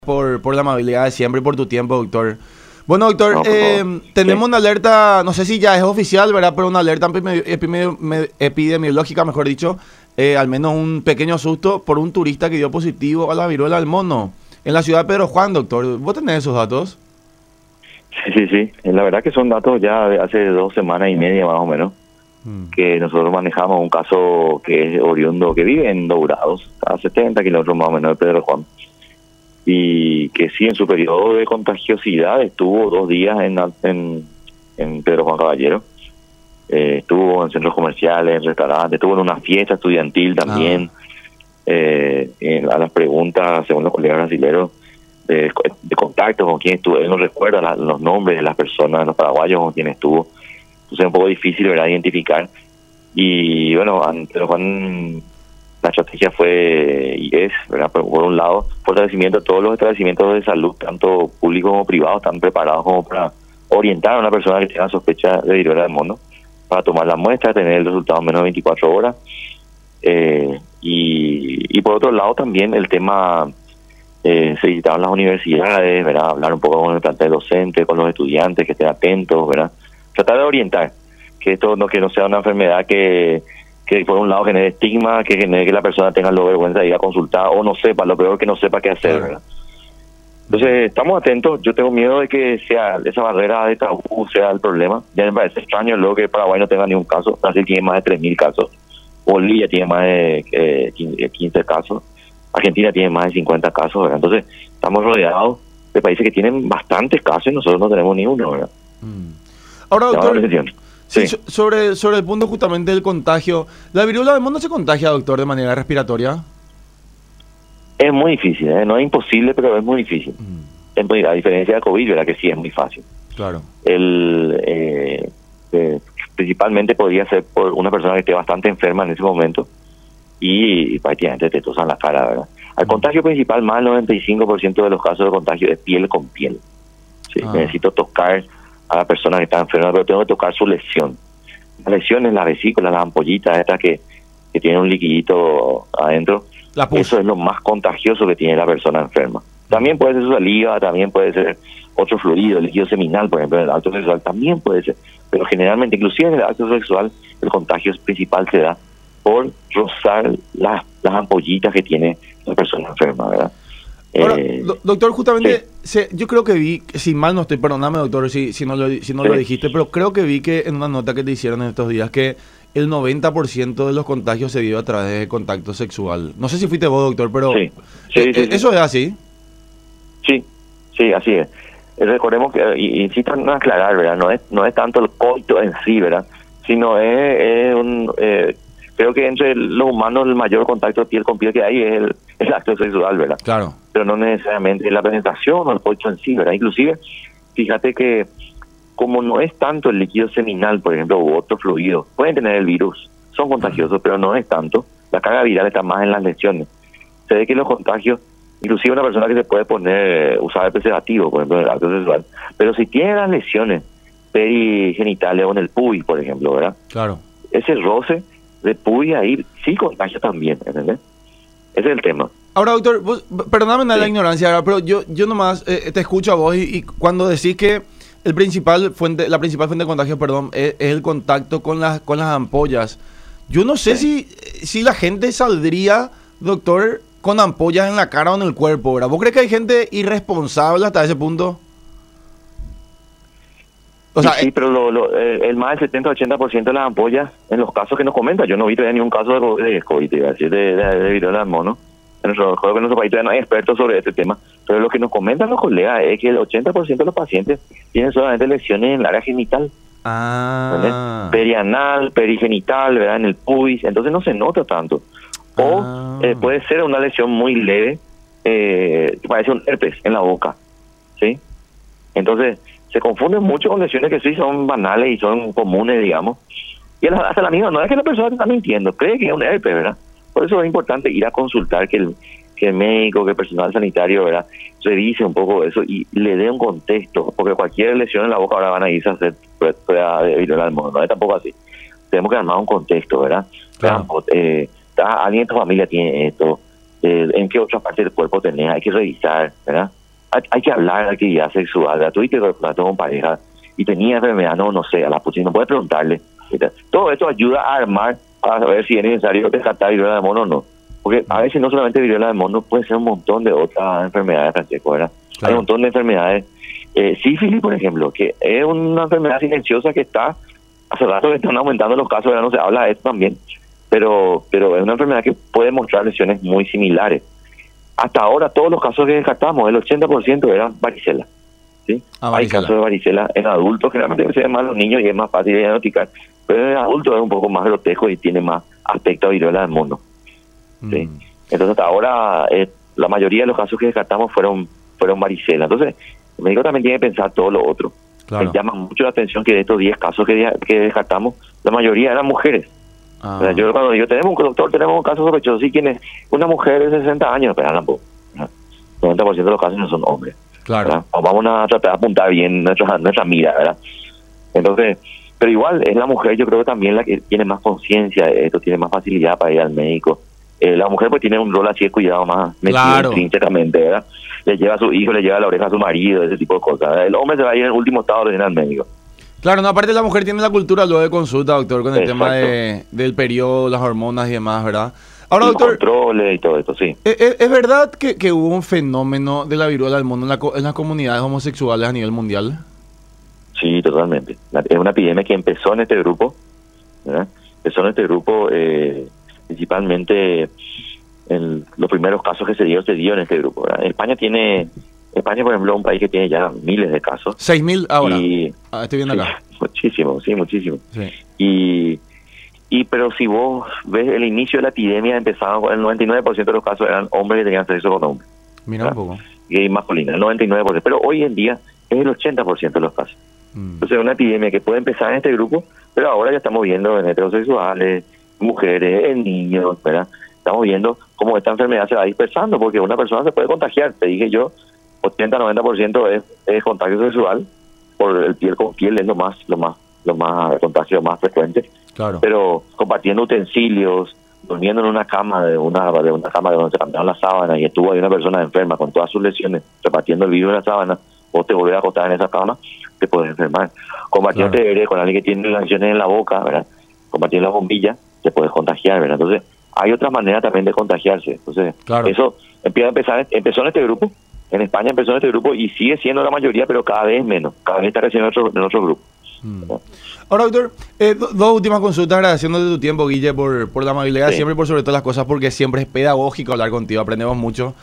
por la amabilidad de siempre y por tu tiempo, doctor. Bueno, doctor, No, por favor. tenemos Sí. una alerta, no sé si ya es oficial, ¿verdad? Pero una alerta epidemiológica, mejor dicho, al menos un pequeño susto por un turista que dio positivo a la viruela del mono en la ciudad de Pedro Juan, doctor. ¿Vos tenés esos datos? Sí. La verdad que son datos ya de hace 2 semanas y media más o menos, que nosotros manejamos un caso que es oriundo, que vive en Dourados, a 70 kilómetros más o menos de Pedro Juan, y que sí, en su periodo de contagiosidad estuvo 2 días en Pedro Juan Caballero. Estuvo en centros comerciales, en restaurantes, estuvo en una fiesta estudiantil también. A las preguntas, según los colegas brasileños, de contacto con quién estuvo, él no recuerda los nombres de las personas, los paraguayos con quien estuvo. Entonces es un poco difícil, ¿verdad?, identificar. Y bueno, Pedro Juan, la estrategia fue y es, ¿verdad?, por un lado, fortalecimiento de todos los establecimientos de salud, tanto públicos como privados, están preparados como para orientar a una persona que tenga sospecha de viruela del mono, para tomar la muestra, tener el resultado en menos de 24 horas. Y por otro lado también el tema, se visitaron las universidades, ¿verdad?, hablar un poco con el plantel docente, con los estudiantes, que estén atentos, ¿verdad?, tratar de orientar, que esto no sea una enfermedad que por un lado genere estigma, que genere que la persona tenga la vergüenza de ir a consultar o no sepa, lo peor que no sepa qué hacer, ¿verdad? Entonces estamos atentos. Yo tengo miedo de que sea esa barrera de tabú sea el problema. Ya me parece extraño luego que Paraguay no tenga ningún caso. Brasil tiene más de 3.000 casos, Bolivia tiene más de 15 casos, Argentina tiene más de 50 casos, ¿verdad? Entonces estamos rodeados de países que tienen bastantes casos y nosotros no tenemos ni uno, ¿verdad? Ahora, doctor, sí. sobre el punto justamente del contagio, ¿la viruela del mono se contagia, doctor, de manera respiratoria? Es muy difícil, ¿eh? No es imposible, pero es muy difícil. A diferencia de COVID, ¿verdad?, que sí es muy fácil. Claro. Principalmente podría ser por una persona que esté bastante enferma en ese momento y prácticamente te tosan la cara, ¿verdad? Al contagio principal, más del 95% de los casos de contagio es piel con piel. ¿Sí? Necesito tocar a la persona que está enferma, pero tengo que tocar su lesión. La lesión es la vesícula, las ampollitas estas que tienen un liquidito adentro. Eso es lo más contagioso que tiene la persona enferma. También puede ser su saliva, también puede ser otro fluido, el líquido seminal, por ejemplo, en el acto sexual también puede ser. Pero generalmente, inclusive en el acto sexual, el contagio principal se da por rozar las ampollitas que tiene la persona enferma, ¿verdad? Ahora, doctor, justamente, yo creo que vi, si mal no estoy, perdóname, doctor, si no lo dijiste, pero creo que vi que en una nota que te hicieron en estos días que el 90% de los contagios se dio a través de contacto sexual. No sé si fuiste vos, doctor, pero sí. ¿eso es así? Sí, así es. Recordemos que, y insisto en aclarar, ¿verdad?, no es tanto el coito en sí, ¿verdad?, sino creo que entre los humanos el mayor contacto piel con piel que hay es el acto sexual, ¿verdad? Claro. Pero no necesariamente la penetración o el coito en sí, ¿verdad? Inclusive, fíjate que como no es tanto el líquido seminal, por ejemplo, u otro fluido, pueden tener el virus, son contagiosos, pero no es tanto. La carga viral está más en las lesiones. Se ve que los contagios, inclusive una persona que se puede usar el preservativo, por ejemplo, en el acto sexual, pero si tiene las lesiones perigenitales o en el pubis, por ejemplo, ¿verdad? Claro. Ese roce de pubis ahí sí contagia también, ¿entendés? Ese es el tema. Ahora, doctor, perdóname la ignorancia, pero yo nomás te escucho a vos y cuando decís que la principal fuente de contagio, es el contacto con las ampollas. Yo no sé si la gente saldría, doctor, con ampollas en la cara o en el cuerpo, ¿verdad? ¿Vos crees que hay gente irresponsable hasta ese punto? O sea, sí, pero el más del 70-80% de las ampollas, en los casos que nos comentan, yo no vi todavía ningún caso de COVID, de viruela del mono. Creo que en nuestro país todavía no hay expertos sobre este tema, pero lo que nos comentan los colegas es que el 80% de los pacientes tienen solamente lesiones en el área genital. Perianal, perigenital, ¿verdad?, en el pubis, entonces no se nota tanto. O puede ser una lesión muy leve, que parece un herpes en la boca, ¿sí? Entonces se confunden mucho con lesiones que sí son banales y son comunes, digamos. Y hasta la misma, no es que la persona está mintiendo, cree que es un herpes, ¿verdad? Por eso es importante ir a consultar, que el médico, que el personal sanitario, ¿verdad?, revise un poco eso y le dé un contexto, porque cualquier lesión en la boca ahora van a irse a hacer prueba de viruela del mono, no es tampoco así. Tenemos que armar un contexto, ¿verdad? Claro. Alguien de tu familia tiene esto, en qué otra parte del cuerpo tenés, hay que revisar, ¿verdad? Hay que hablar de actividad sexual, ¿verdad? Tú y te contrató con pareja y tenía enfermedad, no sé, a la puta, no puedes preguntarle. ¿Verdad? Todo esto ayuda a armar, a ver si es necesario descartar viruela del mono o no. Porque a veces no solamente viruela del mono, puede ser un montón de otras enfermedades, Francesco, ¿verdad? Claro. Hay un montón de enfermedades. Sífilis, por ejemplo, que es una enfermedad silenciosa que está, hace rato que están aumentando los casos, ¿verdad? No se habla de esto también, pero es una enfermedad que puede mostrar lesiones muy similares. Hasta ahora todos los casos que descartamos, el 80% eran varicela. ¿Sí? Hay casos de varicela en adultos, generalmente se ven más los niños y es más fácil de diagnosticar, pero en adultos es un poco más grotesco y tiene más aspecto a viruela del mono. ¿Sí? Entonces hasta ahora la mayoría de los casos que descartamos fueron varicela. Entonces el médico también tiene que pensar todo lo otro. Claro. Me llama mucho la atención que de estos 10 casos que descartamos, la mayoría eran mujeres. O sea, yo cuando digo, tenemos un caso sospechoso, sí, ¿quién es? Una mujer de 60 años, pero tampoco. 90% de los casos no son hombres. Claro. Vamos a tratar de apuntar bien nuestra mira, ¿verdad? Entonces, pero igual es la mujer, yo creo que también la que tiene más conciencia de esto, tiene más facilidad para ir al médico. La mujer pues tiene un rol así de cuidado más metido intrínsecamente, ¿verdad? Le lleva a su hijo, le lleva la oreja a su marido, ese tipo de cosas, ¿verdad? El hombre se va a ir en el último estado de ir al médico. Claro, no, aparte la mujer tiene la cultura luego de consulta, doctor, con el tema del periodo, las hormonas y demás, ¿verdad? Ahora, doctor, controles y todo esto, sí. ¿Es verdad que hubo un fenómeno de la viruela del mono en las comunidades homosexuales a nivel mundial? Sí, totalmente. Es una epidemia que empezó en este grupo, ¿verdad? Empezó en este grupo, principalmente en los primeros casos que se dio en este grupo, ¿verdad? España, por ejemplo, es un país que tiene ya miles de casos. 6.000 ahora. Estoy viendo acá. Muchísimo. Sí. Pero si vos ves el inicio de la epidemia, empezaba con el 99% de los casos eran hombres que tenían sexo con hombres. Mira un poco. Gay masculina, el 99%. Pero hoy en día es el 80% de los casos. Entonces es una epidemia que puede empezar en este grupo, pero ahora ya estamos viendo en heterosexuales, mujeres, en niños, ¿verdad? Estamos viendo cómo esta enfermedad se va dispersando, porque una persona se puede contagiar. Te dije yo, 80-90% es contagio sexual, por el piel con piel es lo más contagio más frecuente. Claro. Pero compartiendo utensilios, durmiendo en una cama de una cama donde se cambiaron las sábanas y estuvo ahí una persona enferma con todas sus lesiones, repartiendo el virus en la sábana, vos te volvés a acostar en esa cama, te puedes enfermar. Compartiendo con alguien que tiene lesiones en la boca, ¿verdad? Compartiendo la bombilla, te puedes contagiar, ¿verdad? Entonces, hay otras maneras también de contagiarse. Entonces, eso empezó en este grupo. En España empezó en este grupo y sigue siendo la mayoría, pero cada vez menos. Cada vez está creciendo en otro grupo. Ahora, doctor, dos últimas consultas, agradeciéndote tu tiempo, Guille, por la amabilidad, siempre por sobre todas las cosas, porque siempre es pedagógico hablar contigo, aprendemos mucho.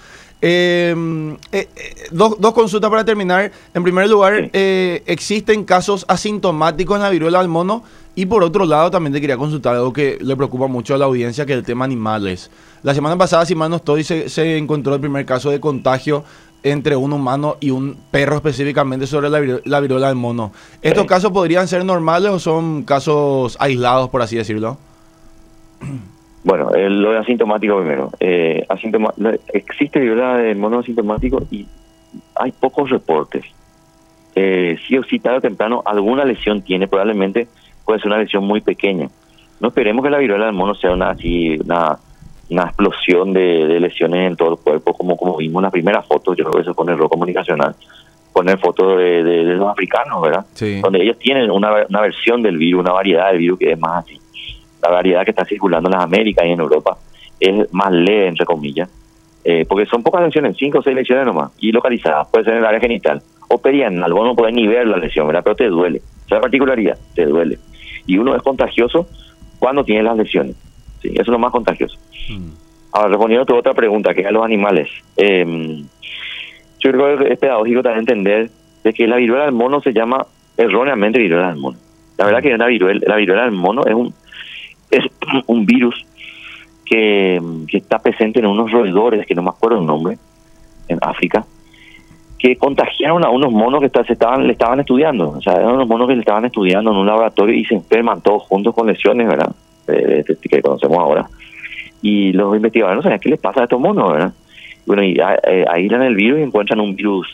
Dos consultas para terminar. En primer lugar, ¿existen casos asintomáticos en la viruela del mono? Y por otro lado, también te quería consultar algo que le preocupa mucho a la audiencia, que es el tema animales. La semana pasada, si mal no estoy, se encontró el primer caso de contagio entre un humano y un perro específicamente sobre la viruela del mono. ¿Estos casos podrían ser normales o son casos aislados, por así decirlo? Bueno, lo de asintomático primero. Existe viruela del mono asintomático y hay pocos reportes. Sí o sí, tarde o temprano, alguna lesión tiene, probablemente puede ser una lesión muy pequeña. No esperemos que la viruela del mono sea una explosión de lesiones en todo el cuerpo, como vimos en la primera foto. Yo creo que eso fue un error comunicacional. Poner fotos de los africanos, ¿verdad? Sí. Donde ellos tienen una versión del virus, una variedad del virus que es más así. La variedad que está circulando en las Américas y en Europa es más leve, entre comillas, porque son pocas lesiones, 5 o 6 lesiones nomás, y localizadas. Puede ser en el área genital o perianal. Vos no podés ni ver la lesión, ¿verdad? Pero te duele. Esa es la particularidad, te duele. Y uno es contagioso cuando tiene las lesiones. Sí, eso es lo más contagioso. Ahora, respondiendo a tu otra pregunta, que es a los animales. Yo creo que es pedagógico también entender de que la viruela del mono se llama erróneamente viruela del mono. La verdad que la viruela del mono es un virus que está presente en unos roedores, que no me acuerdo el nombre, en África, que contagiaron a unos monos que le estaban estudiando. O sea, eran unos monos que le estaban estudiando en un laboratorio y se enferman todos juntos con lesiones, ¿verdad? Que conocemos ahora. Y los investigadores no sabían qué les pasa a estos monos, ¿verdad? Bueno, y aíslan el virus y encuentran un virus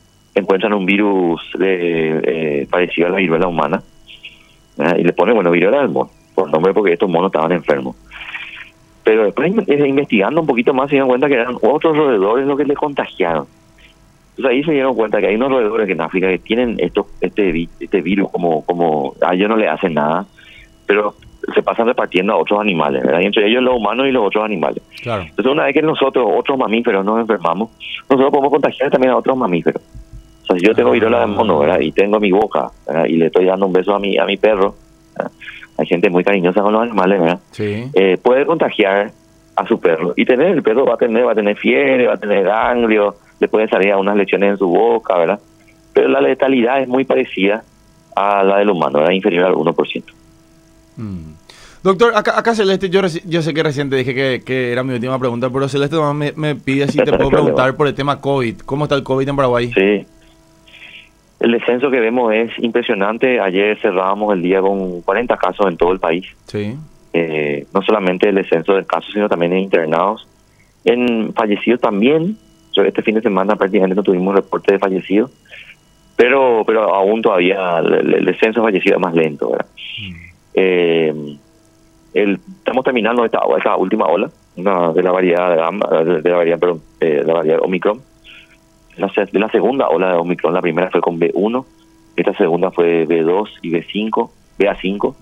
parecido a la viruela humana, ¿verdad? Y le ponen, viruela del mono, por nombre, porque estos monos estaban enfermos. Pero después investigando un poquito más se dieron cuenta que eran otros roedores los que le contagiaron. Entonces ahí se dieron cuenta que hay unos roedores que en África que tienen este virus como a ellos no le hacen nada, pero se pasan repartiendo a otros animales, ¿verdad? Y entre ellos los humanos y los otros animales. Claro. Entonces una vez que nosotros, otros mamíferos, nos enfermamos, nosotros podemos contagiar también a otros mamíferos. O sea, si yo tengo viruela de mono, ¿verdad? Y tengo mi boca, ¿verdad? Y le estoy dando un beso a mi perro, ¿verdad? Hay gente muy cariñosa con los animales, ¿verdad? Sí. Puede contagiar a su perro. Y el perro va a tener fiebre, va a tener ganglio, le pueden salir unas lesiones en su boca, ¿verdad? Pero la letalidad es muy parecida a la del humano, ¿verdad? Inferior al 1%. Doctor, acá Celeste, yo sé que recién te dije que era mi última pregunta, pero Celeste me pide si te puedo preguntar por el tema COVID. ¿Cómo está el COVID en Paraguay? Sí. El descenso que vemos es impresionante. Ayer cerrábamos el día con 40 casos en todo el país. Sí. No solamente el descenso de casos, sino también en internados. En fallecidos también. Este fin de semana prácticamente no tuvimos reporte de fallecidos, pero aún todavía el descenso de fallecidos es más lento, ¿verdad? Estamos terminando esta última ola de la variedad de la variedad Omicron. De la segunda ola de Omicron, la primera fue con B1, esta segunda fue B2 y BA5.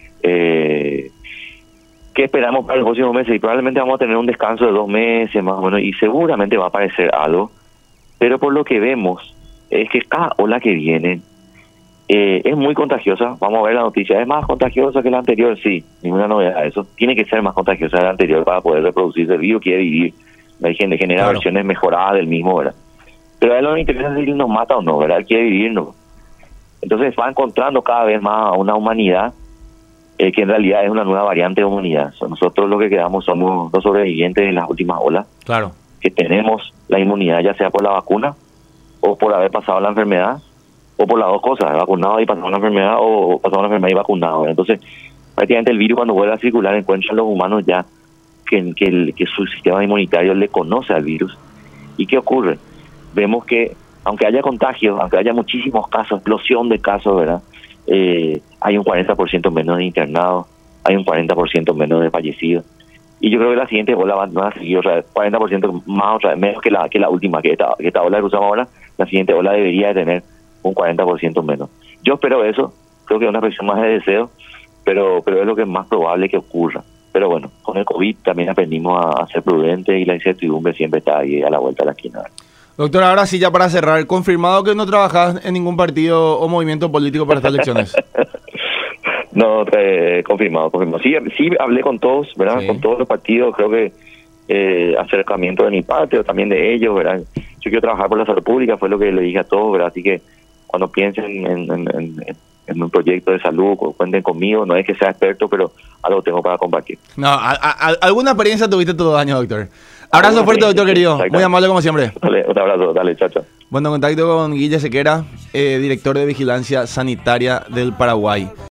¿Qué esperamos para los próximos meses? Y probablemente vamos a tener un descanso de 2 meses más o menos, y seguramente va a aparecer algo, pero por lo que vemos es que cada ola que viene es muy contagiosa. Vamos a ver la noticia, ¿es más contagiosa que la anterior? Sí, ninguna novedad eso. Tiene que ser más contagiosa que la anterior para poder reproducirse. El virus quiere vivir, genera versiones mejoradas del mismo, ¿verdad? Pero a él no le interesa si nos mata o no, ¿verdad? Él quiere vivir, ¿no? Entonces va encontrando cada vez más a una humanidad que en realidad es una nueva variante de humanidad. Nosotros lo que quedamos somos los sobrevivientes de las últimas olas. Claro. Que tenemos la inmunidad ya sea por la vacuna o por haber pasado la enfermedad, o por las dos cosas, vacunado y pasado la enfermedad, o pasado la enfermedad y vacunado. Entonces, prácticamente el virus cuando vuelve a circular encuentra a los humanos ya que su sistema inmunitario le conoce al virus. ¿Y qué ocurre? Vemos que aunque haya contagios, aunque haya muchísimos casos, explosión de casos, ¿verdad? Hay un 40% menos de internados, hay un 40% menos de fallecidos. Y yo creo que la siguiente ola va a seguir otra vez, 40% más, otra vez, menos que la última, que esta ola que usamos ahora. La siguiente ola debería de tener un 40% menos. Yo espero eso, creo que es una cuestión más de deseo, pero es lo que es más probable que ocurra. Pero bueno, con el COVID también aprendimos a ser prudentes y la incertidumbre siempre está ahí a la vuelta de la esquina. Doctor, ahora sí, ya para cerrar, confirmado que no trabajás en ningún partido o movimiento político para estas elecciones. No, confirmado. Sí, hablé con todos, ¿verdad? Sí. Con todos los partidos, creo que acercamiento de mi parte o también de ellos, ¿verdad? Yo quiero trabajar por la salud pública, fue lo que le dije a todos, ¿verdad? Así que cuando piensen en un proyecto de salud, cuenten conmigo. No es que sea experto, pero algo tengo para compartir. No, alguna experiencia tuviste todos los años, doctor. Abrazo fuerte, doctor querido. Muy amable como siempre. Dale, un abrazo. Dale, chao. Bueno, contacto con Guille Sequera, director de Vigilancia Sanitaria del Paraguay.